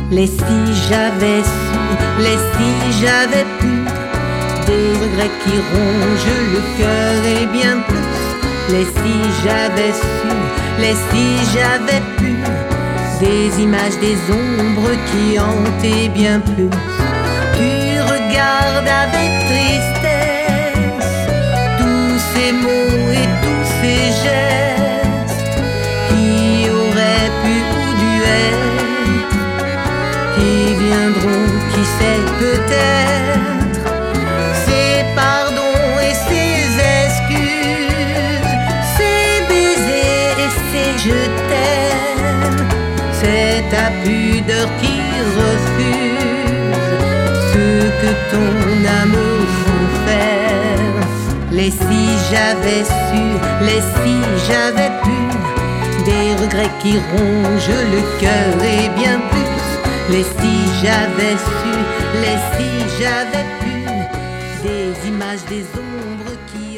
Les si j'avais su, les si j'avais pu, des regrets qui rongent le cœur et bien plus. Les si j'avais su, les si j'avais pu, des images, des ombres qui hantent et bien plus. Tu regardes avec tristesse tous ces mots et tous ces gestes qui auraient pu ou dû être, qui viendront, qui sait peut-être. Ces pardons et ces excuses, ces baisers et ces je t'aime, c'est ta pudeur qui refuse ce que ton amour renferme. Les si j'avais su, les si j'avais pu, des regrets qui rongent le cœur et bien plus. Les si j'avais su, les si j'avais pu, des images, des ombres qui